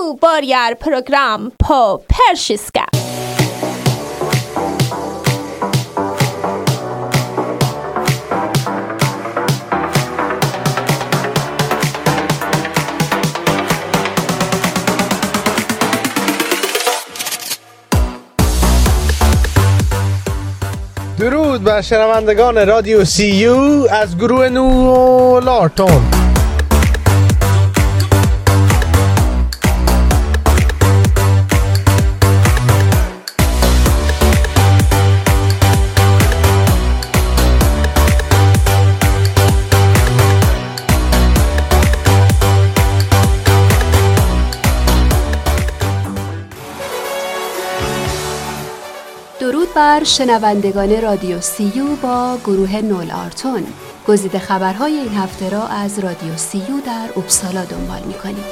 Nu börjar program på persiska. درود بر شنوندگان رادیو CU از گروه نو لارتون. درود بر شنوندگان رادیو CU با گروه نول آرتون. گزیده خبرهای این هفته را از رادیو CU در اوبسالا دنبال می‌کنیم.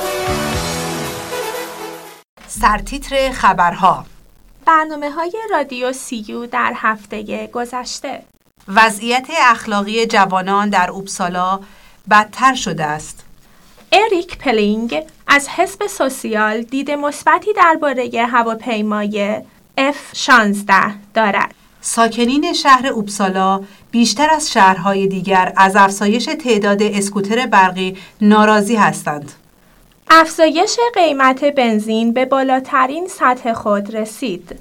سرتیتر خبرها: برنامه‌های رادیو CU در هفته گذشته. وضعیت اخلاقی جوانان در اوبسالا بدتر شده است. اریک پلینگ از حزب سوسیال دید مثبتی درباره هواپیمای F-16 دارد. ساکنین شهر اوبسالا بیشتر از شهرهای دیگر از افزایش تعداد اسکوتر برقی ناراضی هستند. افزایش قیمت بنزین به بالاترین سطح خود رسید.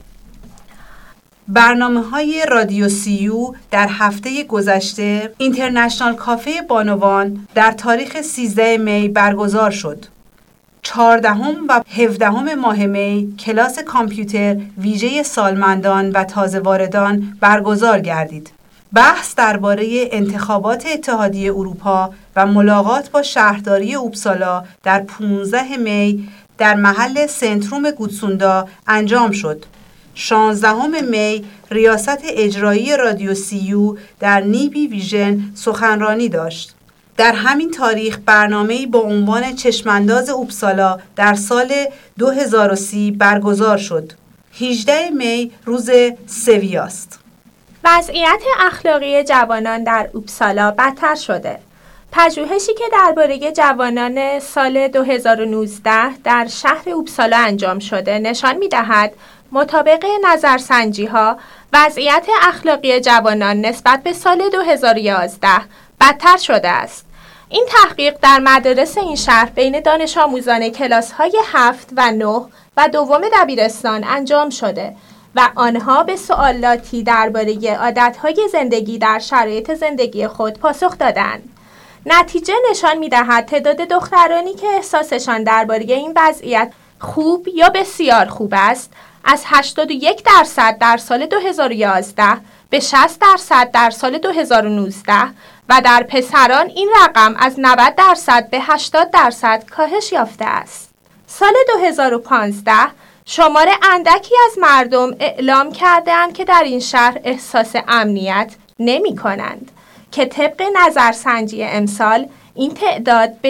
برنامه‌های رادیو CU در هفته گذشته اینترنشنال کافه بانوان در تاریخ 13 می برگزار شد. 14 و 17 ماه می کلاس کامپیوتر ویژه سالمندان و تازه واردان برگزار گردید. بحث درباره انتخابات اتحادیه اروپا و ملاقات با شهرداری اوبسالا در 15 می در محل سنتروم گوتسوندا انجام شد. 16 می ریاست اجرایی رادیو CU در نیبی ویژن سخنرانی داشت. در همین تاریخ برنامه‌ای با عنوان چشمانداز اوبسالا در سال 2030 برگزار شد. 18 می روز سویاست. وضعیت اخلاقی جوانان در اوبسالا بدتر شده. پژوهشی که درباره جوانان سال 2019 در شهر اوبسالا انجام شده نشان می‌دهد مطابق نظرسنجی‌ها وضعیت اخلاقی جوانان نسبت به سال 2011 بدتر شده است. این تحقیق در مدارس این شهر بین دانش آموزان کلاس‌های 7 و 9 و دوم دبیرستان انجام شده و آنها به سوالاتی درباره عادت‌های زندگی در شرایط زندگی خود پاسخ دادند. نتیجه نشان می‌دهد تعداد دخترانی که احساسشان درباره این وضعیت خوب یا بسیار خوب است از 81% در سال 2011 به 60% در سال 2019 و در پسران این رقم از 90% به 80% کاهش یافته است. سال 2015 شمار اندکی از مردم اعلام کردند که در این شهر احساس امنیت نمی کنند که طبق نظرسنجی امسال این تعداد به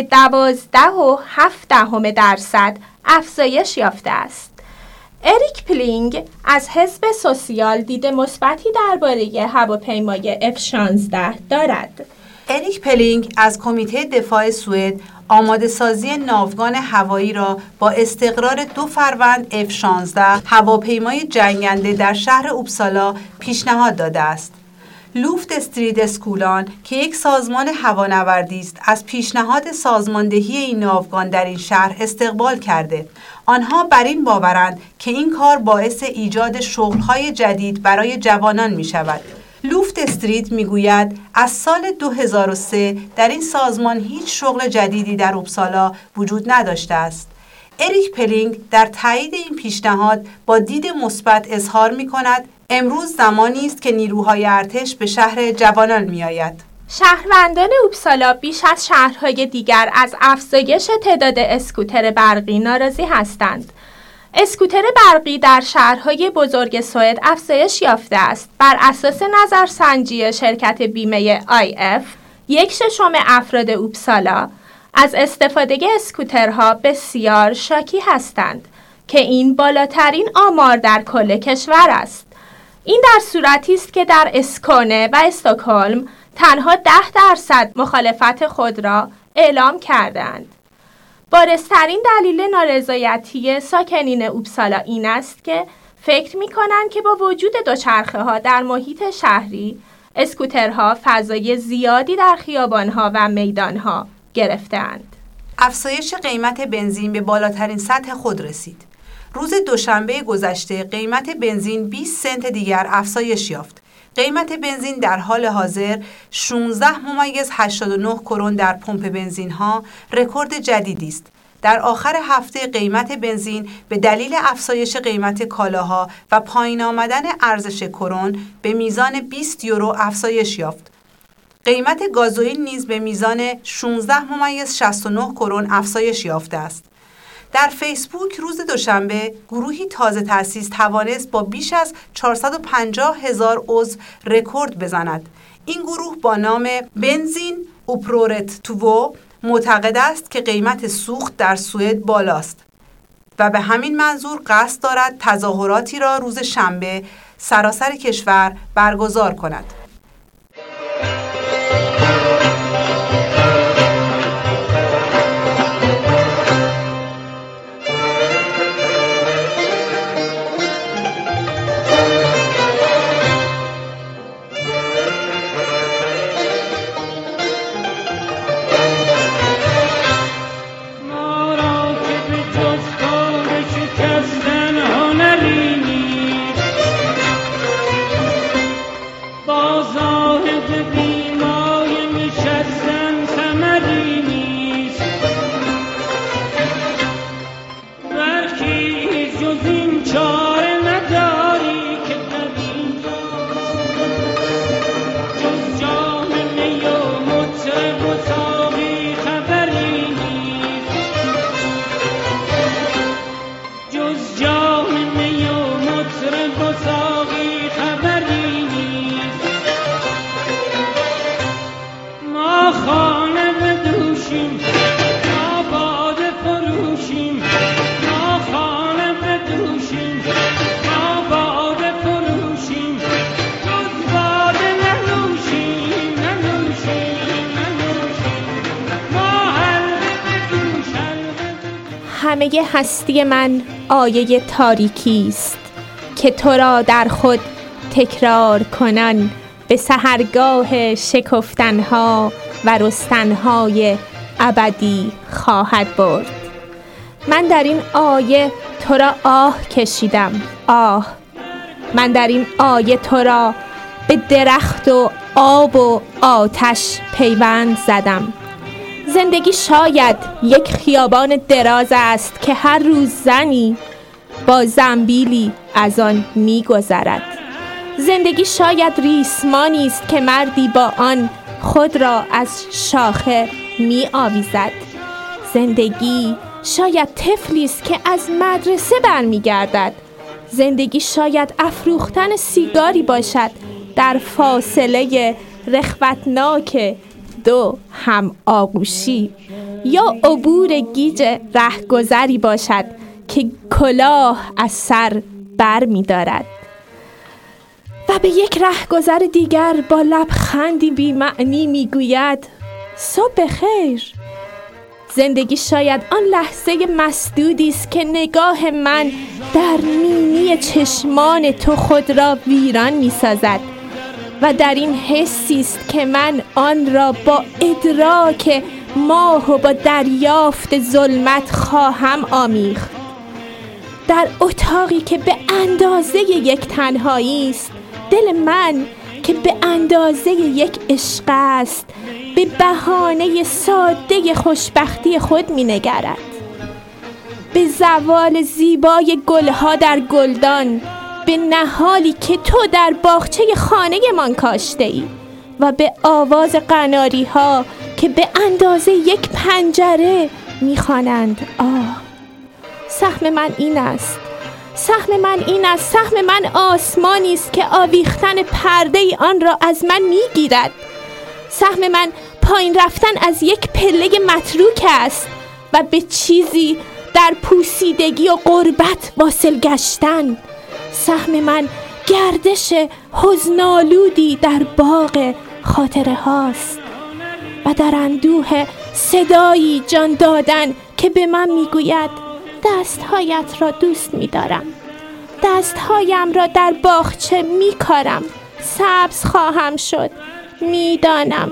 12.7% افزایش یافته است. اریک پلینگ از حزب سوسیال دید مثبتی درباره هواپیمای F-16 دارد. اریک پلینگ از کمیته دفاع سوئد آماده سازی ناوگان هوایی را با استقرار 2 فروند F-16 هواپیمای جنگنده در شهر اوبسالا پیشنهاد داده است. لوفت استرید اسکولان که یک سازمان هوانوردی است از پیشنهاد سازماندهی این ناوگان در این شهر استقبال کرده. آنها بر این باورند که این کار باعث ایجاد شغل‌های جدید برای جوانان می شود. لوفت استرید می گوید از سال 2003 در این سازمان هیچ شغل جدیدی در اوبسالا وجود نداشته است. اریک پلینگ در تایید این پیشنهاد با دید مثبت اظهار می کند امروز زمانی است که نیروهای ارتش به شهر جوانان می آید. شهروندان اوبسالا بیش از شهرهای دیگر از افزایش تعداد اسکوتر برقی ناراضی هستند. اسکوتر برقی در شهرهای بزرگ سوئد افزایش یافته است. بر اساس نظرسنجی شرکت بیمه IF، 1/6 افراد اوبسالا از استفاده اسکوترها بسیار شاکی هستند که این بالاترین آمار در کل کشور است. این در صورتی است که در اسکونه و استکهلم تنها 10% مخالفت خود را اعلام کردند. بارزترین دلیل نارضایتی ساکنین اوبسالا این است که فکر می‌کنند که با وجود دوچرخه‌ها در محیط شهری، اسکوترها فضای زیادی در خیابان‌ها و میدان‌ها گرفته‌اند. افزایش قیمت بنزین به بالاترین سطح خود رسید. روز دوشنبه گذشته قیمت بنزین 20 سنت دیگر افزایش یافت. قیمت بنزین در حال حاضر 16.89 کرون در پمپ بنزین‌ها رکورد جدیدی است. در آخر هفته قیمت بنزین به دلیل افزایش قیمت کالاها و پایین آمدن ارزش کرون به میزان 20 یورو افزایش یافت. قیمت گازوئیل نیز به میزان 16.69 کرون افزایش یافته است. در فیسبوک روز دوشنبه گروهی تازه تأسیس توانست با بیش از 450,000 عضو رکورد بزند. این گروه با نام بنزین اوپرورتوو معتقد است که قیمت سوخت در سوئد بالاست و به همین منظور قصد دارد تظاهراتی را روز شنبه سراسر کشور برگزار کند. همه هستی من آیه تاریکی است که تو را در خود تکرار کنان به سحرگاه شکفتنها و رستنهای ابدی خواهد برد. من در این آیه تو را آه کشیدم، آه. من در این آیه تو را به درخت و آب و آتش پیوند زدم. زندگی شاید یک خیابان دراز است که هر روز زنی با زنبیلی از آن می‌گذرد. زندگی شاید ریسمانی است که مردی با آن خود را از شاخه می‌آویزد. زندگی شاید طفلی است که از مدرسه برمیگردد. زندگی شاید افروختن سیگاری باشد در فاصله رخوتناک دو هم آغوشی، یا عبور گیج رهگذری باشد که کلاه از سر بر می دارد و به یک رهگذر دیگر با لبخندی بی معنی می گوید صبح خیر. زندگی شاید آن لحظه مسدودی است که نگاه من در نینی چشمان تو خود را ویران می سازد و در این حسی است که من آن را با ادراک ماه و با دریافت ظلمت خواهم آمیخت. در اتاقی که به اندازه یک تنهایی است، دل من که به اندازه یک عشق است به بهانه ساده خوشبختی خود می نگرد. به زوال زیبای گلها در گلدان، به نهالی که تو در باغچه خانه من کاشته ای و به آواز قناری ها که به اندازه یک پنجره میخوانند آه. سهم من این است، سهم من این است، سهم من آسمانی است که آویختن پرده ای آن را از من میگیرد. سهم من پایین رفتن از یک پله متروک است و به چیزی در پوسیدگی و غربت واصل گشتن. سهم من گردش حزن‌آلودی در باغ خاطره هاست و در اندوه صدایی جان دادن که که به من میگوید دستهایت را دوست می‌دارم. دستهایم را در باغچه می‌کارم. سبز خواهم شد. می‌دانم.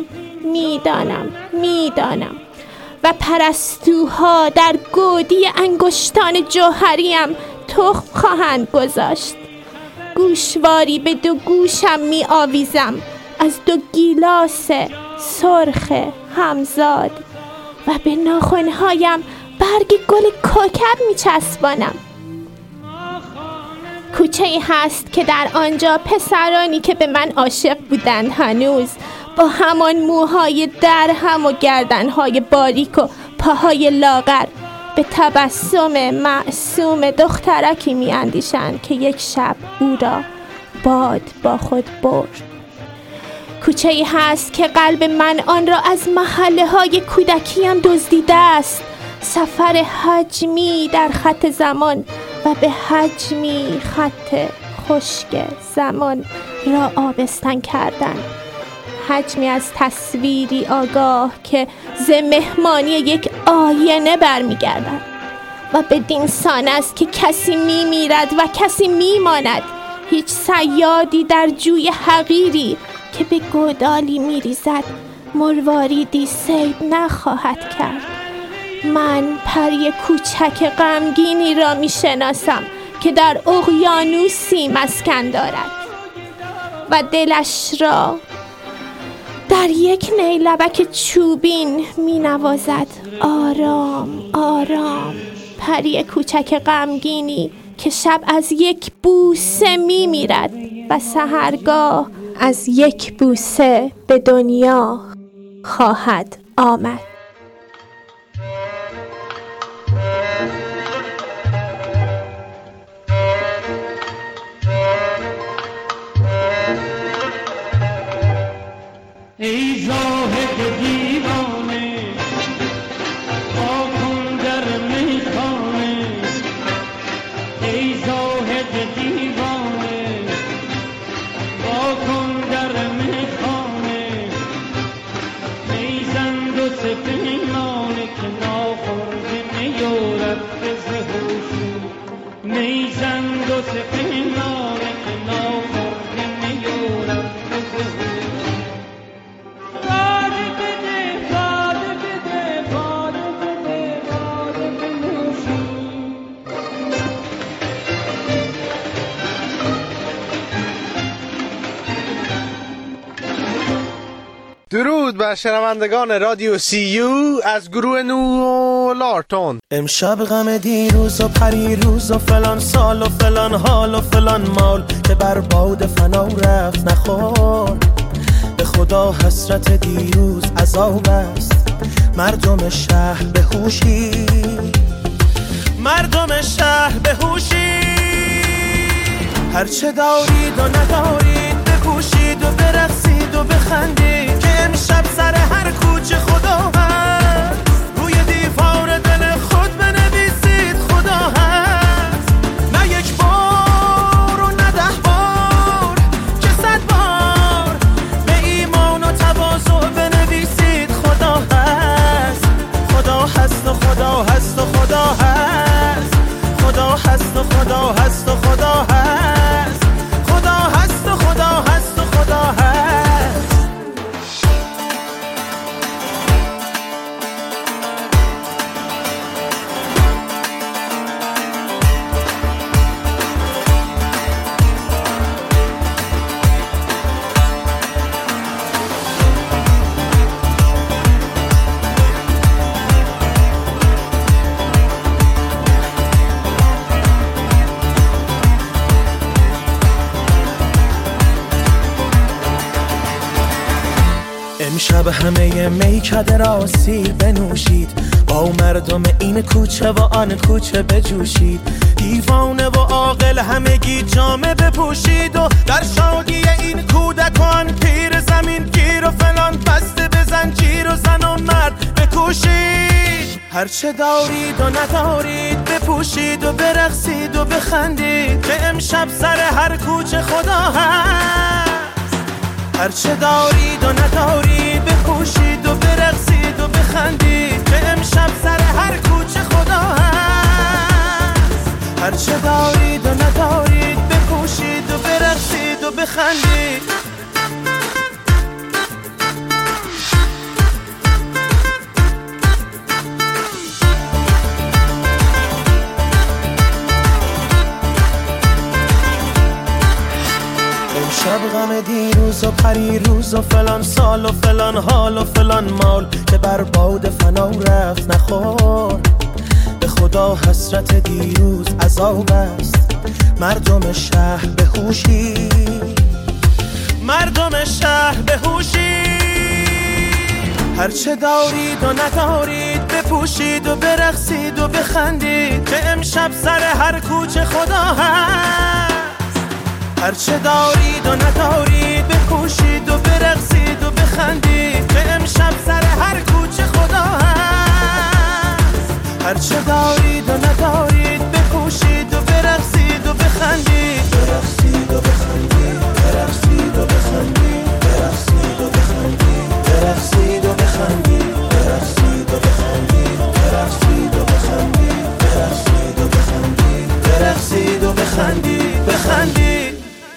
و پرستوها در گودی انگشتان جوهریم تخم خواهند گذاشت. گوشواری به دو گوشم می آویزم از دو گیلاس سرخ همزاد و به ناخنهایم برگ گل کوکب می چسبانم. کوچه‌ای هست که در آنجا پسرانی که به من عاشق بودند هنوز با همان موهای درهم و گردنهای باریک و پاهای لاغر به تبسم معصوم دخترکی می اندیشند که یک شب او را باد با خود برد. کوچه‌ای هست که قلب من آن را از محله های کودکیم دزدیده است. سفر حجمی در خط زمان و به حجمی خط خشک زمان را آبستن کردن. حجمی از تصویری آگاه که ز مهمانی یک آینه برمیگردد و بدین سان است که کسی میمیرد و کسی میماند. هیچ صیادی در جوی حقیری که به گودالی میریزد مرواریدی صید نخواهد کرد. من پری کوچک غمگینی را میشناسم که در اقیانوسی مسکن دارد و دلش را در یک نیلبک چوبین می نوازد آرام آرام. پری کوچک غمگینی که شب از یک بوسه می میرد و سحرگاه از یک بوسه به دنیا خواهد آمد. ای زاهد دیوانه آکن در میخانه، ای زاهد دیوانه آکن در میخانه، میزن دو سه پیمانه که ناخورده نیارد به زهوشی، میزن دو سه پیمانه که ناخورده نیارد به زهوشی. درود بر شنوندگان رادیو CU از گروه نولارتون. امشب غم دیروز و پریروز و فلان سال و فلان حال و فلان مال که بر باد فنا رفت نخور. به خدا حسرت دیروز عذاب است. مردم شهر به هوشی، مردم شهر به هوشی، هرچه دارید و ندارید بپوشید و برقصید و بخندید که امشب سر هر کوچه خدا هست. روی دیوار دل خود بنویسید خدا هست. نه یک بار و نه 10 بار که 100 بار به ایمان و تواضع بنویسید خدا هست. خدا هست و خدا هست و خدا هست. خدا هست و خدا هست و خدا هست. خدا هست و خدا هست و خدا هست. امشب همه میکده را سیر بنوشید، با مردم این کوچه و آن کوچه بجوشید. دیوانه و عاقل همگی جامه بپوشید و در شادی این کودکان پیر زمین گیر و فلان بسته بزن جیر و زن و مرد بکوشید. هرچه دارید و ندارید بپوشید و برقصید و بخندید که امشب سر هر کوچه خدا هست. هرچه دارید و ندارید بپوشید و برقصید و بخندید که امشب سر هر کوچه خدا هست. هرچه دارید و ندارید بپوشید و برقصید و بخندید. شب غم دیروز و پریروز و فلان سال و فلان حال و فلان مال که بر باد فنا رفت نخور. به خدا حسرت دیروز عذاب است. مردم شهر بهوشی، مردم شهر بهوشی. هرچه دارید و ندارید بپوشید و برقصید و بخندید که امشب سر هر کوچه خدا هست. هرچه دارید و ندارید بپوشید و برقصید و بخندید که امشب سر هر کوچه خدا هست. هرچه دارید و ندارید بپوشید و برقصید و بخندید. برقصید و بخندید، برقصید و بخندید، برقصید و بخندید، برقصید و بخندید، برقصید و بخندید، برقصید و بخندید، برقصید و بخندید، برقصید و بخندید، بخندید.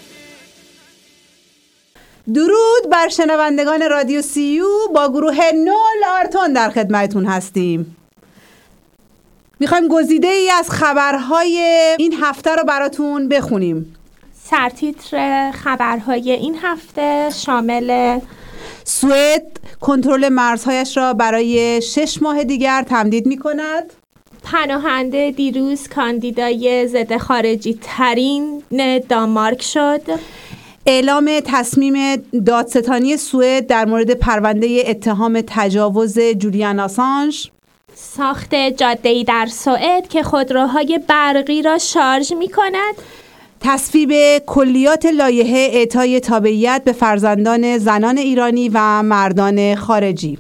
درود بر شنوندگان رادیو سیو، با گروه نول آرتون در خدمتتون هستیم. میخوایم گزیده ای از خبرهای این هفته رو براتون بخونیم. سرتیتر خبرهای این هفته شامل: سوئد کنترل مرزهایش را برای 6 ماه دیگر تمدید میکند. پناهنده دیروز کاندیدای ضد خارجی ترین دانمارک شد. اعلام تصمیم دادستانی سوئد در مورد پرونده اتهام تجاوز جولیان آسانژ. ساخت جاده‌ای در سوئد که خودروهای برقی را شارژ می‌کند. تصویب کلیات لایحه اعطای تابعیت به فرزندان زنان ایرانی و مردان خارجی.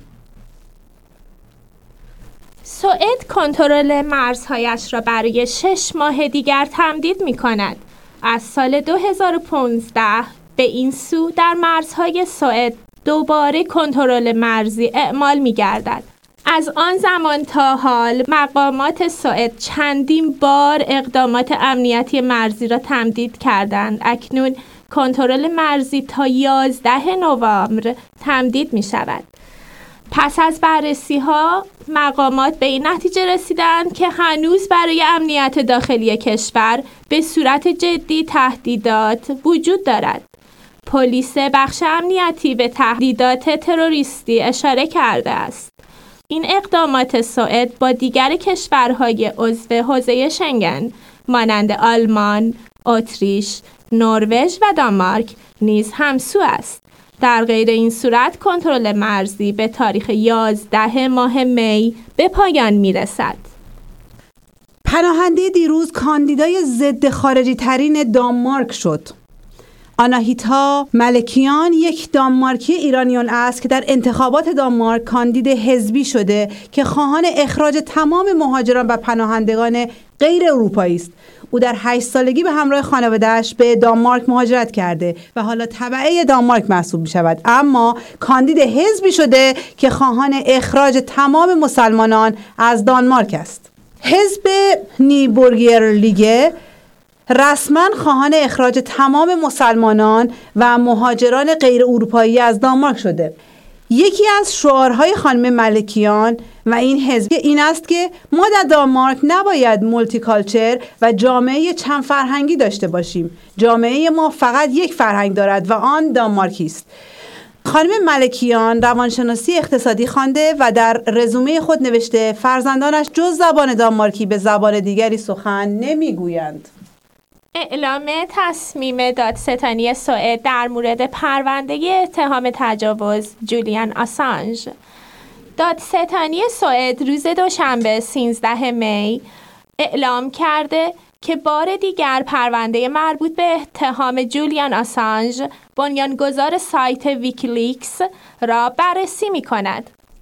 سوئد کنترل مرزهایش را برای 6 ماه دیگر تمدید می‌کند. از سال 2015 به این سو در مرزهای سوئد دوباره کنترل مرزی اعمال می‌گردد. از آن زمان تا حال مقامات سوئد چندین بار اقدامات امنیتی مرزی را تمدید کردند. اکنون کنترل مرزی تا 11 نوامبر تمدید می‌شود. پس از بررسی‌ها مقامات به این نتیجه رسیدند که هنوز برای امنیت داخلی کشور به صورت جدی تهدیدات وجود دارد. پلیس بخش امنیتی به تهدیدات تروریستی اشاره کرده است. این اقدامات سوئد با دیگر کشورهای عضو حوزه شنگن مانند آلمان، اتریش، نروژ و دانمارک نیز همسو است. در غیر این صورت کنترل مرزی به تاریخ 11 ماه می به پایان میرسد. پناهنده دیروز کاندیدای ضد خارجی ترین دانمارک شد. آناهیتا ملکیان یک دانمارکی ایرانیان است که در انتخابات دانمارک کاندید حزبی شده که خواهان اخراج تمام مهاجران و پناهندگان غیر اروپایی است. او در 8 سالگی به همراه خانواده‌اش به دانمارک مهاجرت کرده و حالا تبعه دانمارک محسوب می شود، اما کاندید حزبی شده که خواهان اخراج تمام مسلمانان از دانمارک است. حزب نیبورگر لیگه رسما خواهان اخراج تمام مسلمانان و مهاجران غیر اروپایی از دانمارک شده. یکی از شعارهای خانم ملکیان و این حزب این است که ما در دانمارک نباید مولتی کالچر و جامعه چند فرهنگی داشته باشیم. جامعه ما فقط یک فرهنگ دارد و آن دانمارکی است. خانم ملکیان روانشناسی اقتصادی خوانده و در رزومه خود نوشته فرزندانش جز زبان دانمارکی به زبان دیگری سخن نمیگویند. اعلام تصمیم دادستانی سوئد در مورد پرونده اتهام تجاوز جولیان آسانژ. دادستانی سوئد روز دوشنبه 13 می اعلام کرده که بار دیگر پرونده مربوط به اتهام جولیان آسانژ، بنیانگذار سایت ویکیلیکس، را بررسی می کند.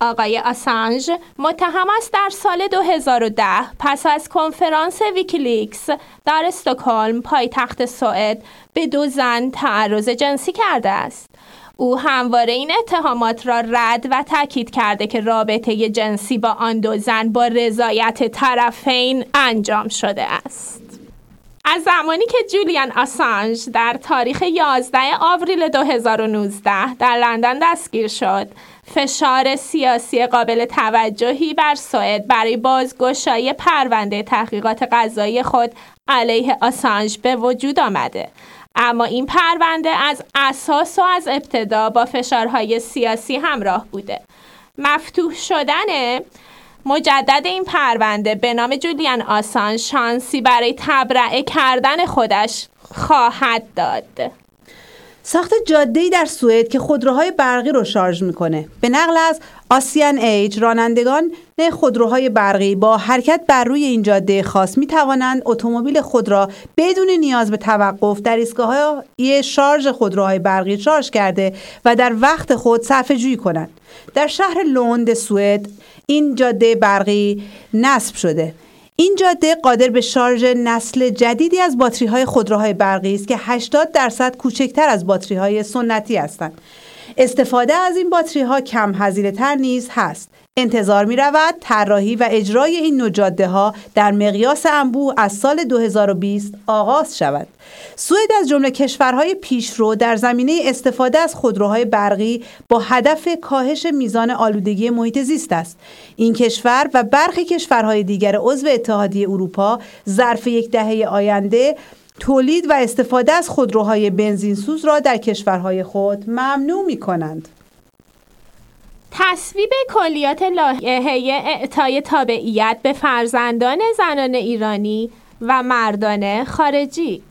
آقای آسانژ متهم است در سال 2010 پس از کنفرانس ویکیلیکس در استکهلم پایتخت سوئد به 2 زن تعرض جنسی کرده است. او همواره این اتهامات را رد و تاکید کرده که رابطه جنسی با آن 2 زن با رضایت طرفین انجام شده است. از زمانی که جولیان آسانژ در تاریخ 11 آوریل 2019 در لندن دستگیر شد، فشار سیاسی قابل توجهی بر سوئد برای بازگشایی پرونده تحقیقات قضایی خود علیه آسانژ به وجود آمده. اما این پرونده از اساس و از ابتدا با فشارهای سیاسی همراه بوده. مفتوح شدن مجدد این پرونده به نام جولیان آسانژ شانسی برای تبرئه کردن خودش خواهد داد. ساخت جاده‌ای در سوئد که خودروهای برقی رو شارژ میکنه. به نقل از آسیان ایج، رانندگان خودروهای برقی با حرکت بر روی این جاده خاص میتوانند اتومبیل خود را بدون نیاز به توقف در ایستگاه‌های شارژ خودروهای برقی شارژ کرده و در وقت خود صرفه جویی کنند. در شهر لوند سوئد این جاده برقی نصب شده. این جاده قادر به شارژ نسل جدیدی از باتری‌های خودروهای برقی است که 80% کوچکتر از باتری‌های سنتی هستند. استفاده از این باتری‌ها کم هزینه‌تر نیز هست. انتظار می‌رود طراحی و اجرای این نوع جاده‌ها در مقیاس انبوه از سال 2020 آغاز شود. سوئد از جمله کشورهای پیشرو در زمینه استفاده از خودروهای برقی با هدف کاهش میزان آلودگی محیط زیست است. این کشور و برخی کشورهای دیگر عضو اتحادیه اروپا ظرف 10 دهه آینده تولید و استفاده از خودروهای بنزینسوز را در کشورهای خود ممنوع می‌کنند. تصویب کلیات لایحه اعطای تابعیت به فرزندان زنان ایرانی و مردان خارجی.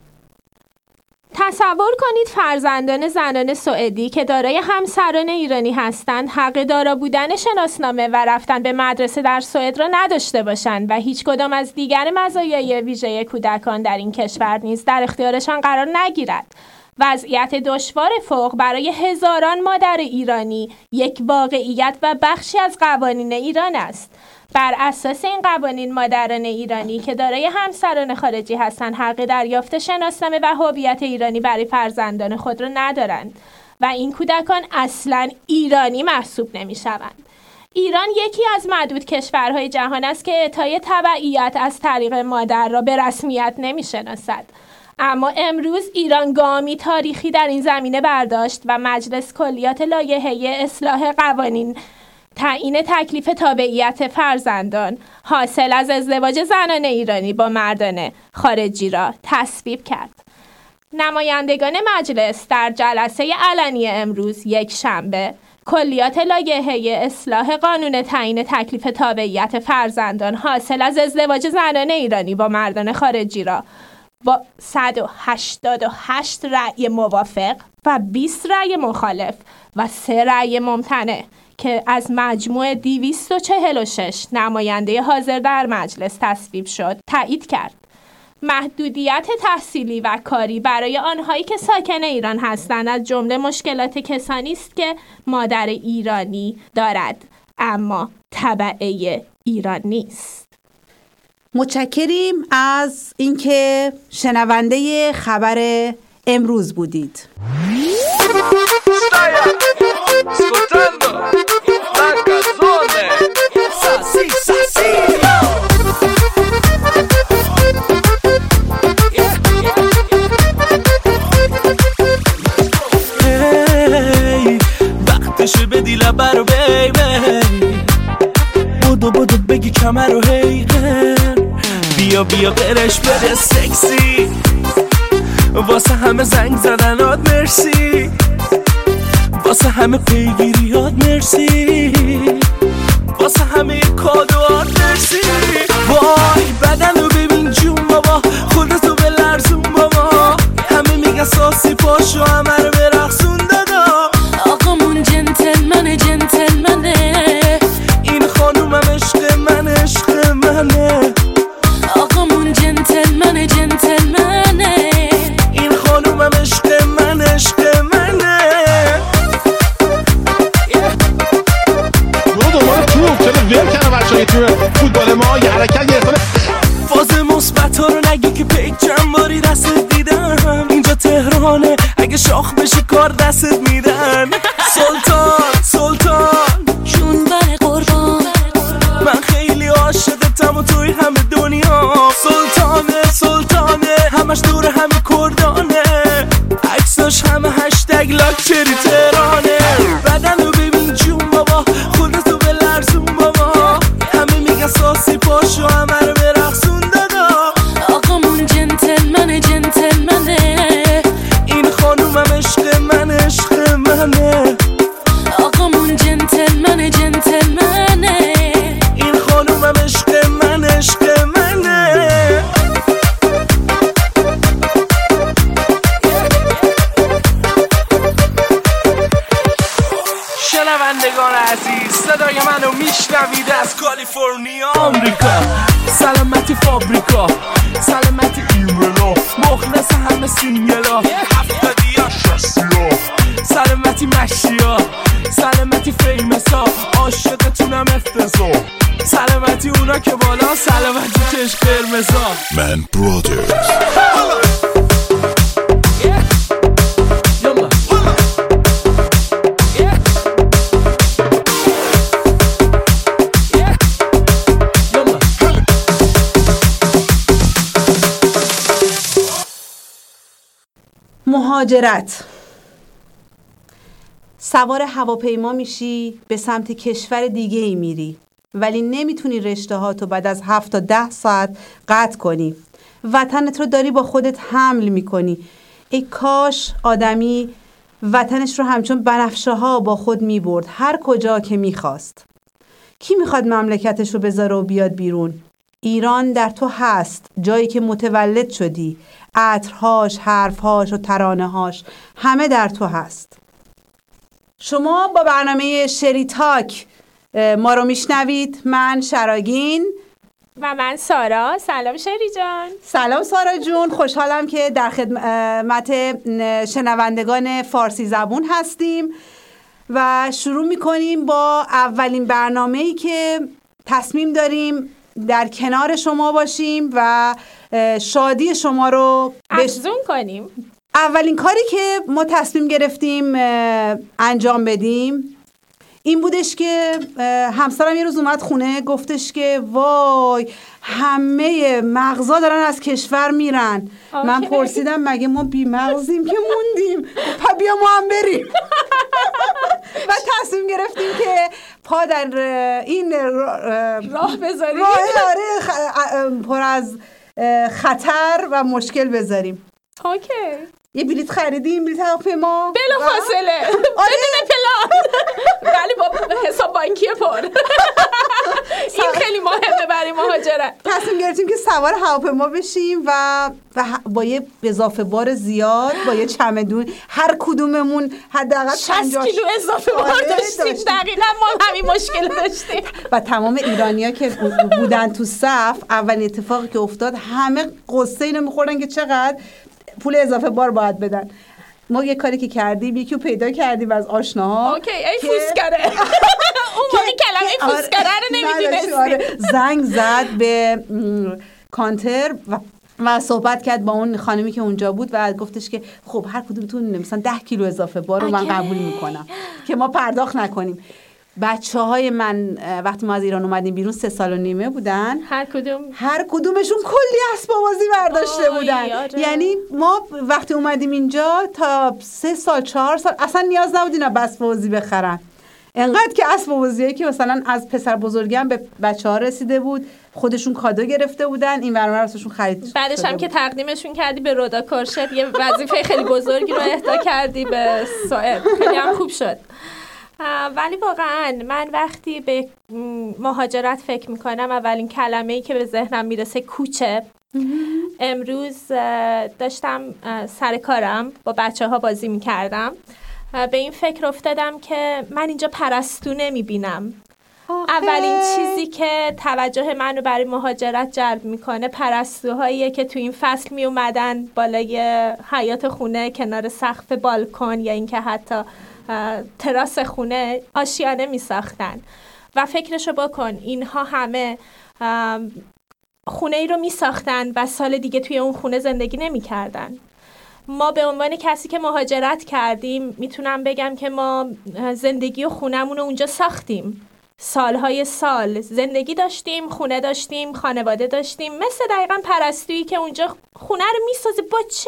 تصور کنید فرزندان زنان سوئدی که دارای همسران ایرانی هستند حق دارا بودن شناسنامه و رفتن به مدرسه در سوئد را نداشته باشند و هیچ کدام از دیگر مزایای ویژه کودکان در این کشور نیز در اختیارشان قرار نگیرد. وضعیت دشوار فوق برای هزاران مادر ایرانی یک واقعیت و بخشی از قوانین ایران است. بر اساس این قوانین مادران ایرانی که دارای همسران خارجی هستند حق دریافت شناسنامه و هویت ایرانی برای فرزندان خود را ندارند و این کودکان اصلاً ایرانی محسوب نمی‌شوند. ایران یکی از معدود کشورهای جهان است که اعطای تبعیت از طریق مادر را به رسمیت نمی‌شناسد. اما امروز ایران گامی تاریخی در این زمینه برداشت و مجلس کلیات لایحه اصلاح قوانین تعیین تکلیف تابعیت فرزندان حاصل از ازدواج زنان ایرانی با مردان خارجی را تصویب کرد. نمایندگان مجلس در جلسه علنی امروز یک شنبه کلیات لایحه اصلاح قانون تعیین تکلیف تابعیت فرزندان حاصل از ازدواج زنان ایرانی با مردان خارجی را با 188 رأی موافق و 20 رأی مخالف و 3 رأی ممتنع که از مجموع 246 نماینده حاضر در مجلس تصویب شد تایید کرد. محدودیت تحصیلی و کاری برای آنهایی که ساکن ایران هستند از جمله مشکلات کسانی است که مادر ایرانی دارد اما تبعه ایران نیست. متشکریم از اینکه شنونده خبر امروز بودید. وقتشه بدی لبر بیبی بدو بگی کمر رو هی بیا قرش بده سکسی واسه همه زنگ زدنات مرسی واسه همه پیگیریات مرسی واسه همه کادوات مرسی وای بدن رو ببین جون بابا خودتو به لرزون بابا همه میگن ساسی پاشو همه رو برقصون دادا آقامون جنتلمنه این خانومم عشق منه آقامون جنتلمنه این خانومم عشق منه Todo فقط تو رو نگی که پیک چند باری دستت دیدم. اینجا تهرانه اگه شاخ بشی کار دستت میدن. سلطان جون بر قربان، من خیلی عاشقتم و توی همه دنیا. سلطانه همش دور همه کردانه، عکساش همه هشتگ لاکچری تهرانه. بدن رو ببین جون بابا، خودتو به لرزون بابا، همه میگن ساسی پاشو همه رو برقصون دادا. آقامون جنتلمنه این خانومم عشق منه. آقامون جنتلمنه این خانومم عشق منه. شنوندگان عزیز، صدای منو میشنوید از کالیفرنیا آمریکا. سلامتی فابریکا، سلامتی ایمنا، مخلص همه سینگلا، 70 60 سلامتی مشیا، سلامتی فیمسا، عاشقتونم افتضاح. سلامتی اونا که بالا، سلامتی چشم قرمزا. من برادرز. مهاجرت. سوار هواپیما میشی، به سمت کشور دیگه ای میری، ولی نمیتونی رشته هاتو بعد از 7 تا 10 ساعت قطع کنی. وطنت رو داری با خودت حمل میکنی. ای کاش آدمی وطنش رو همچون بنفشه ها با خود میبرد هر کجا که میخواست. کی میخواد مملکتش رو بذاره و بیاد بیرون؟ ایران در تو هست، جایی که متولد شدی. عطرهاش، حرفهاش و ترانه‌هاش همه در تو هست. شما با برنامه شری تاک ما رو میشنوید. من شراگین و من سارا. سلام شری جان. سلام سارا جون، خوشحالم که در خدمت شنوندگان فارسی زبون هستیم و شروع میکنیم با اولین برنامه‌ای که تصمیم داریم در کنار شما باشیم و شادی شما رو افزون کنیم. اولین کاری که ما تصمیم گرفتیم انجام بدیم این بودش که همسرم یه روز اومد خونه، گفتش که وای همه مغزا دارن از کشور میرن. من پرسیدم مگه ما بی مغزیم که موندیم؟ پا بیا ما هم بریم. و تصمیم گرفتیم که پا در این راه بذاریم، پر از خطر و مشکل بذاریم. اوکی. یه بلیط خریدیم، بلیط هواپیما بلا فاصله بدون پلان ولی با حساب بانکی پر. این خیلی مهمه برای مهاجرت. تصمیم گرفتیم که سوار هواپیما بشیم و با یه اضافه بار زیاد، با یه چمدون، هر کدوممون حداقل 60 کیلو اضافه بار داشتیم. دقیقاً ما همین مشکل داشتیم. و تمام ایرانی‌ها که بودن تو صف، اولین اتفاقی که افتاد همه قصه اینو می‌خوردن که چقدر پول اضافه بار باید بدن. ما یه کاری که کردیم، یکی رو پیدا کردیم از آشناها. اوکی، ای فوسکره. اون موقع کلمه فوسکره رو نمیدونستیم. زنگ زد به کانتر و صحبت کرد با اون خانمی که اونجا بود و گفتش که خب هر کدومتون مثلا 10 کیلو اضافه بار رو من قبول میکنم که ما پرداخت نکنیم. بچه‌های من وقتی ما از ایران اومدیم بیرون 3 سال و نیمه بودن. هر کدومشون کلی اسباب بازی برداشته بودن. یعنی ما وقتی اومدیم اینجا تا 3 سال 4 سال اصلا نیاز نبود اینا اسباب بازی بخرن. انقدر که اسباب بازیایی که مثلا از پسر بزرگم به بچه‌ها رسیده بود، خودشون کادو گرفته بودن، این برنامه واسهشون خرید. بعدش هم که تقدیمشون کردی به رودا کورشت، یه وظیفه خیلی بزرگی رو اهدا کردی به سعید. خیلی هم خوب شد. ولی واقعا من وقتی به مهاجرت فکر میکنم اولین کلمه‌ای که به ذهنم میرسه کوچه. امروز داشتم سر کارم با بچه‌ها بازی میکردم، به این فکر افتادم که من اینجا پرستو نمیبینم. اولین چیزی که توجه منو برای مهاجرت جلب میکنه پرستوهاییه که تو این فصل می اومدن بالای حیاط خونه، کنار سقف بالکن یا اینکه حتی تراس خونه آشیانه می ساختن. و فکرشو بکن اینها همه خونه ای رو می ساختن و سال دیگه توی اون خونه زندگی نمی کردن. ما به عنوان کسی که مهاجرت کردیم میتونم بگم که ما زندگی و خونمون رو اونجا ساختیم. سالهای سال زندگی داشتیم، خونه داشتیم، خانواده داشتیم، مثل دقیقا پرستویی که اونجا خونه رو میسازه، با چه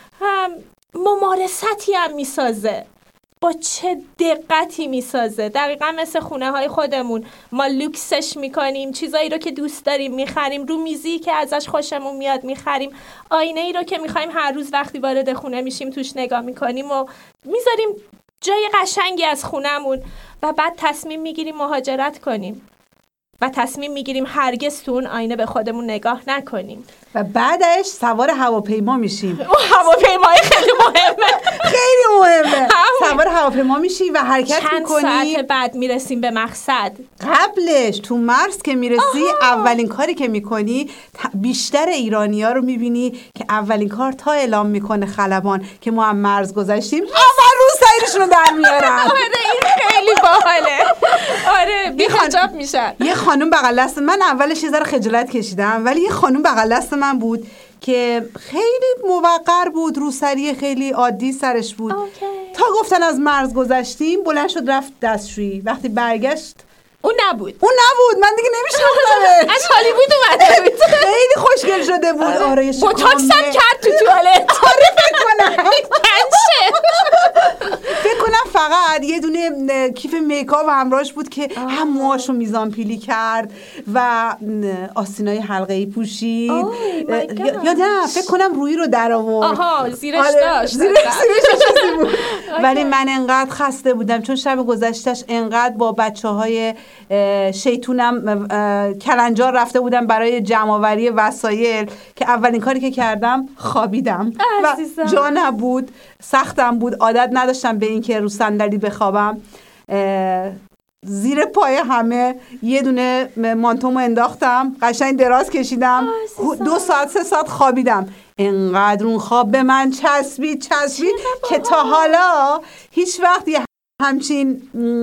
ممارستی هم میسازه، با چه دقتی میسازه. دقیقا مثل خونه های خودمون ما لوکسش میکنیم، چیزایی رو که دوست داریم میخریم، رو میزی که ازش خوشمون میاد میخریم، آینه ای رو که میخوایم هر روز وقتی وارد خونه میشیم توش نگاه میکنیم و میذاریم جای قشنگی از خونمون و بعد تصمیم میگیریم مهاجرت کنیم و تصمیم میگیریم هرگز تو اون آینه به خودمون نگاه نکنیم و بعدش سوار هواپیما میشیم. اون هواپیمای خیلی مهمه، خیلی مهمه. سوار هواپیما میشی و حرکت میکنی. چند ساعت بعد میرسیم به مقصد. قبلش تو مرز که میرسی اولین کاری که میکنی، بیشتر ایرانی‌ها رو میبینی که اولین کار تا اعلام میکنه خلبان که ما هم مرز گذشتیم، اول رو سایرشون رو در میارن. آره این خیلی باحاله. آره بی‌حجاب میشن. یه خانم بغل دست من، اولش یه ذره خجالت کشیدم، ولی یه خانم بغل دست من بود که خیلی موقر بود، روسری خیلی عادی سرش بود. تا گفتن از مرز گذشتیم بلند شد رفت دستشویی. وقتی برگشت اون نبود، من دیگه نمی‌شناختمش. از هالیوود اومده بود. خیلی خوشگل شده بود. آره بوتاکس هم کرد تو توالت. آره فکر کنم فکر کنم فقط یه دونه کیف میکاپ همراهش بود که هم موهاشو میزان پیلی کرد و آستینای حلقه‌ای پوشید. یا نه فکر کنم رویی رو در آورد. زیرش داشت. زیرش چیزی بود. ولی من انقدر خسته بودم چون شب گذشتهش انقدر با بچه‌های شیطونم کلنجار رفته بودم برای جمع‌آوری وسایل که اولین کاری که کردم خوابیدم و جا نبود، سختم بود، عادت نداشتم به این که رو صندلی بخوابم. زیر پای همه یه دونه مانتومو انداختم، قشنگ دراز کشیدم، 2 ساعت 3 ساعت خوابیدم. انقدر اون خواب به من چسبید که تا حالا هیچ وقت یه همچین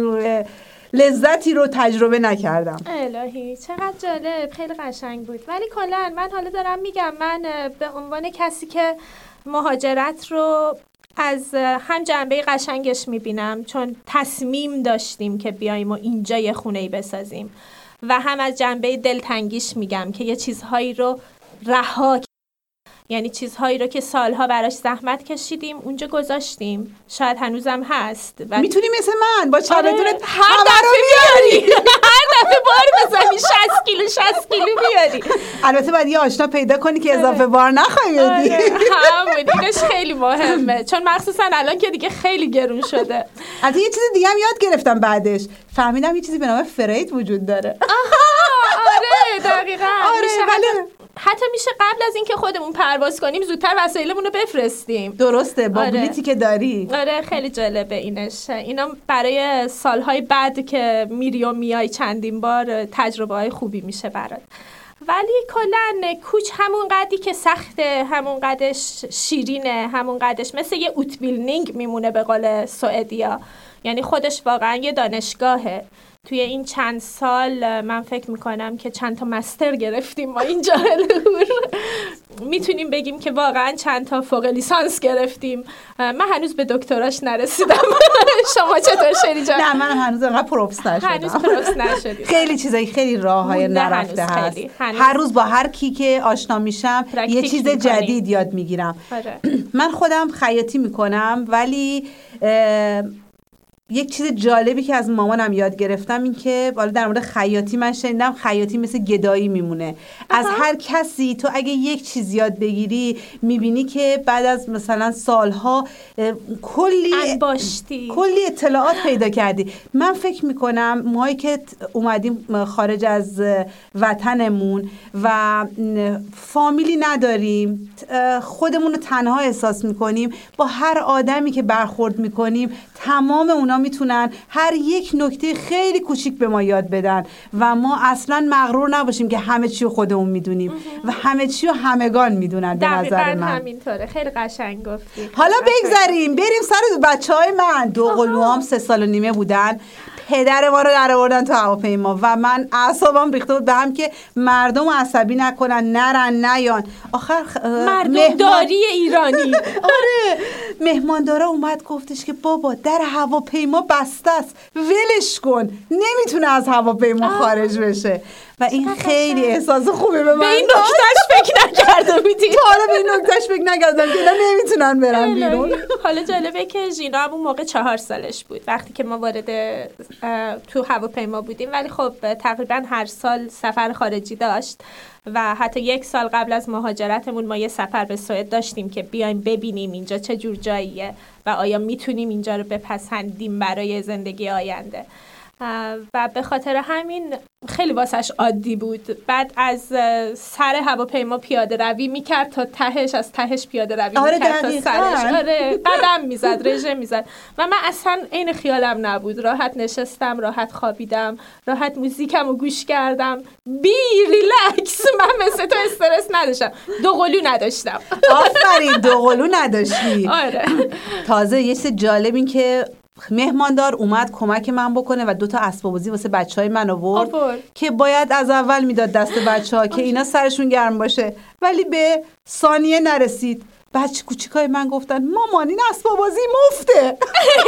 لذتی رو تجربه نکردم. الهی چقدر جالب، خیلی قشنگ بود. ولی کلا من حالا دارم میگم، من به عنوان کسی که مهاجرت رو از هم جنبه قشنگش میبینم چون تصمیم داشتیم که بیاییم و اینجا یه خونه‌ای بسازیم، و هم از جنبه دلتنگیش میگم که یه چیزهایی رو رها، یعنی چیزهایی رو که سالها براش زحمت کشیدیم اونجا گذاشتیم، شاید هنوزم هست و میتونی مثل من با چمدونت هر دفعه بیاری هر دفعه بار بزنی 60 کیلو بیاری. البته باید یه آشنا پیدا کنی که اضافه بار نخوای بدی. همون اینش خیلی مهمه چون مخصوصا الان که دیگه خیلی گرون شده. البته یه چیز دیگه هم یاد گرفتم بعدش، فهمیدم یه چیزی به نام فرید وجود داره. آره دقیقاً. آره حتی میشه قبل از اینکه خودمون پرواز کنیم زودتر وسایلمون رو بفرستیم. درسته با بلیتی که داری. آره خیلی جالبه اینش. اینا برای سالهای بعد که میری و میای چندین بار تجربه های خوبی میشه برات. ولی کلا کوچ همون قدری که سخته، همون قدش شیرینه، همون قدش مثل یه اوتبیلنینگ میمونه به قول سوئدیا. یعنی خودش واقعا یه دانشگاهه. توی این چند سال من فکر میکنم که چند تا مستر گرفتیم ما اینجا. میتونیم بگیم که واقعا چند تا فوق لیسانس گرفتیم. من هنوز به دکتراش نرسیدم. شما چطور شری جان؟ نه من هنوز انقدر پروفس نشدم. هنوز پروفس نشدی. خیلی چیزایی، خیلی راههای نرفته هست. هر روز با هر کی که آشنا میشم یه چیز جدید یاد میگیرم. من خودم خیاطی میکنم ولی یک چیز جالبی که از مامانم یاد گرفتم این که بالا در مورد خیاطی من شنیدم خیاطی مثل گدایی میمونه. از هر کسی تو اگه یک چیز یاد بگیری میبینی که بعد از مثلا سالها کلی اطلاعات پیدا کردی. من فکر میکنم ماهایی که اومدیم خارج از وطنمون و فامیلی نداریم، خودمون رو تنها احساس میکنیم، با هر آدمی که برخورد میکنیم تمام اونا میتونن هر یک نکته خیلی کوچیک به ما یاد بدن و ما اصلا مغرور نباشیم که همه چی رو خودمون میدونیم و همه چی رو همگان میدونن. به نظر من همینطوره. خیلی قشنگ گفتی. حالا بگذاریم بریم سر بچهای من. 2 قلوام 3 سال و نیمه بودن. پدر ما رو در آوردن تو هواپیما و من اعصابم ریخته بود به هم که مردم عصبی نکنن، نرن نیان. آخر مردم داری ایرانی آره مهماندارا اومد گفتش که بابا در هواپیما بسته است، ولش کن، نمیتونه از هواپیما خارج بشه. و این خیلی احساس خوبی به من به این نکتهش فکر نکرده بودی؟ حالا به این نکتهش فکر نکردم که اینا نمیتونن برن بیرون. حالا جالبه که ژینا هم اون موقع 4 سالش بود وقتی که ما وارد تو هواپیما بودیم، ولی خب تقریبا هر سال سفر خارجی داشت و حتی 1 سال قبل از مهاجرتمون ما یه سفر به سوئد داشتیم که بیایم ببینیم اینجا چه جور جاییه و آیا میتونیم اینجا رو بپسندیم برای زندگی آینده. و به خاطر همین خیلی واسش عادی بود. بعد از سر هواپیما پیاده روی میکرد تا تهش، از تهش پیاده روی میکرد تا سرش. آره قدم میزد، رژه میزد و من اصلا عین خیالم نبود. راحت نشستم، راحت خوابیدم، راحت موزیکم رو گوش کردم، ریلکس. من مثل تو استرس نداشتم، دوقلو نداشتم. آفرین، دوقلو نداشتی. آره. تازه یه چیز جالب این که مهماندار اومد کمک من بکنه و 2 تا اسباب بازی واسه بچهای من آورد که باید از اول میداد دست بچه‌ها که اینا سرشون گرم باشه، ولی به ثانیه نرسید. بچه کوچیکای من گفتن مامان این اسباب بازی مفته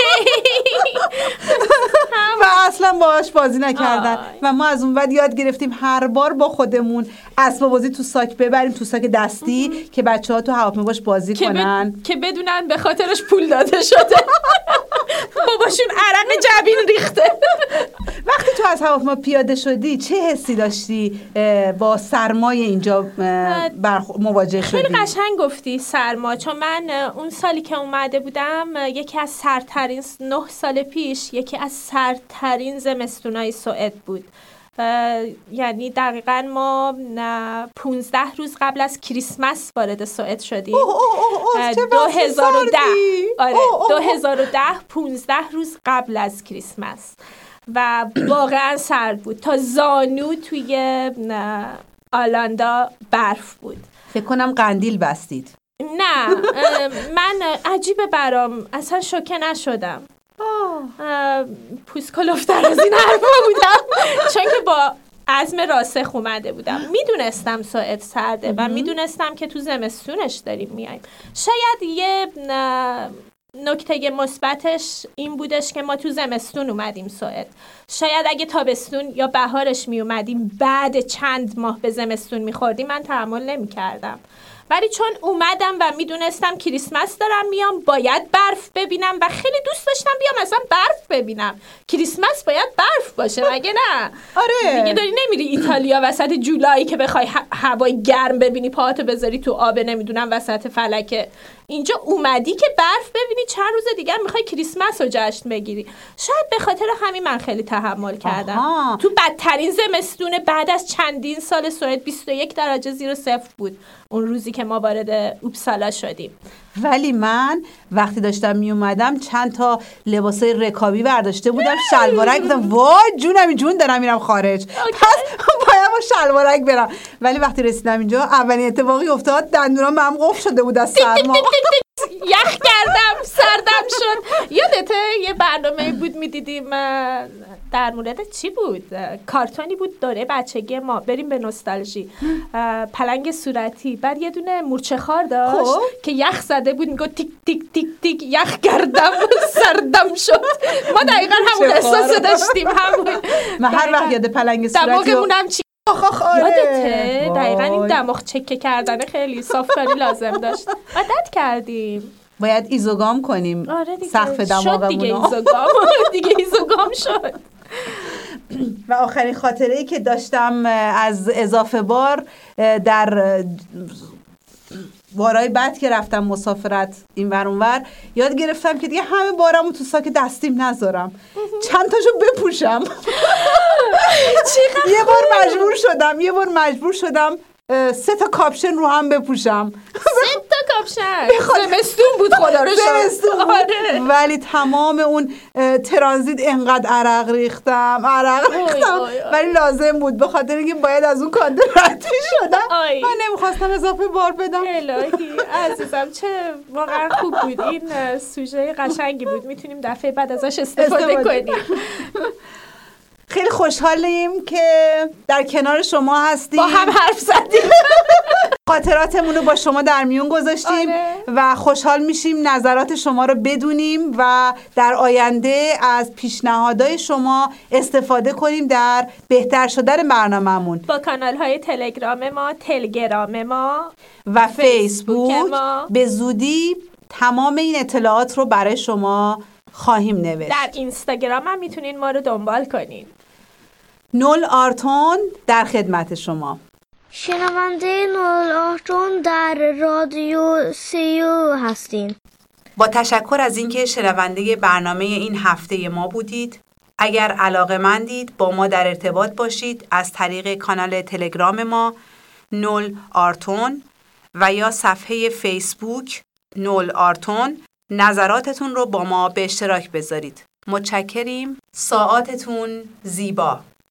و اصلا باهاش بازی نکردن. و ما از اون بعد یاد گرفتیم هر بار با خودمون اسباب بازی تو ساک ببریم، تو ساک دستی که بچه‌ها تو هواپیما باش بازی کنن که بدونن به خاطرش پول داده شده. باباشون عرق جبین ریخته. وقتی تو از هواپیما پیاده شدی چه حسی داشتی با سرمای اینجا مواجه شدی؟ خیلی قشنگ گفتی سرما، چون من اون سالی که اومده بودم یکی از سردترین 9 سال پیش یکی از سردترین زمستونای سوئد بود. یعنی دقیقاً ما 15 روز قبل از کریسمس وارد سوئد شدیم. 2010. آره 2010 15 روز قبل از کریسمس و واقعاً سرد بود. تا زانو توی آلاندا برف بود. فکر کنم قندیل بستید. نه من عجیبه برام، اصلا شوکه نشدم. پوست کلفتر از این حرفا بودم، چون که با عزم راسخ اومده بودم. میدونستم سوئد سرده و میدونستم که تو زمستونش داریم میایم. شاید یه نکته مثبتش این بودش که ما تو زمستون اومدیم سوئد. شاید اگه تابستون یا بهارش می اومدیم بعد چند ماه به زمستون میخوردیم من تحمل نمی کردم. ولی چون اومدم و میدونستم کریسمس دارم میام، باید برف ببینم و خیلی دوست داشتم بیام اصلا برف ببینم. کریسمس باید برف باشه مگه نه؟ آره دیگه داری نمیری ایتالیا وسط جولای که بخوای هوای گرم ببینی، پاهاتو بذاری تو آب نمیدونم وسط فلکه. اینجا اومدی که برف ببینی، چند روز دیگه میخوای کریسمس رو جشن بگیری. شاید به خاطر همین من خیلی تحمل کردم. تو بدترین زمستون بعد از چندین سال سوئد 21 درجه زیر صفر بود اون روزی که ما وارد اوبسالا شدیم. ولی من وقتی داشتم می اومدم چند تا لباسای رکابی برداشته بودم، شلوارک بودم، وای جونم جون دارم میرم خارج، پس باید با شلوارک برم. ولی وقتی رسیدم اینجا اولین اتفاقی افتاد دندونام بهم قفل شده بود از سرما. یخ کردم، سردم شد. یادته یه برنامه بود میدیدیم در مورد چی بود؟ کارتونی بود دوره بچگی ما، بریم به نوستالژی. پلنگ صورتی، بعد یه دونه مورچه خار داشت که یخ زده بود میگه تیک تیک تیک تیک یخ کردم سردم شد. ما دقیقاً همون احساس داشتیم. همون من هر وقت یاد پلنگ صورتی دماغمونم چی یادته؟ دقیقاً این دماغ چکه کردن خیلی صافکاری لازم داشت. عادت کردیم. باید ایزوگام کنیم. آره دیگه. سقف دماغمون دیگه ایزوگام شد. و آخرین خاطره‌ای که داشتم از اضافه بار در بارای بعد که رفتم مسافرت این ور اون ور، یاد گرفتم که دیگه همه بارمو تو ساک دستیم نذارم، چند تاشو بپوشم. یه بار مجبور شدم 3 تا کاپشن رو هم بپوشم. 3 تا کفش زمستون بود خدا رو زمستون بود. آره. ولی تمام اون ترانزیت انقدر عرق ریختم ولی لازم بود به خاطر اینکه باید از اون کانده رد شدم. من نمیخواستم اضافه بار بدم. الهی عزیزم چه واقعا خوب بود. این سوژه قشنگی بود، میتونیم دفعه بعد ازش استفاده کنیم. خیلی خوشحالیم که در کنار شما هستیم، با هم حرف زدیم، خاطراتمون رو با شما در میون گذاشتیم. و خوشحال میشیم نظرات شما رو بدونیم و در آینده از پیشنهادهای شما استفاده کنیم در بهتر شدن برنامه‌مون با کانال‌های تلگرام ما، تلگرام ما و فیسبوک ما. به زودی تمام این اطلاعات رو برای شما خواهیم نوشت. در اینستاگرام هم میتونین ما رو دنبال کنین. نول آرتون در خدمت شما. شنونده نول آرتون در رادیو سیو هستین. با تشکر از اینکه شنونده برنامه این هفته ما بودید. اگر علاقه‌مندید با ما در ارتباط باشید از طریق کانال تلگرام ما نول آرتون و یا صفحه فیسبوک نول آرتون نظراتتون رو با ما به اشتراک بذارید. متشکریم. ساعاتتون زیبا.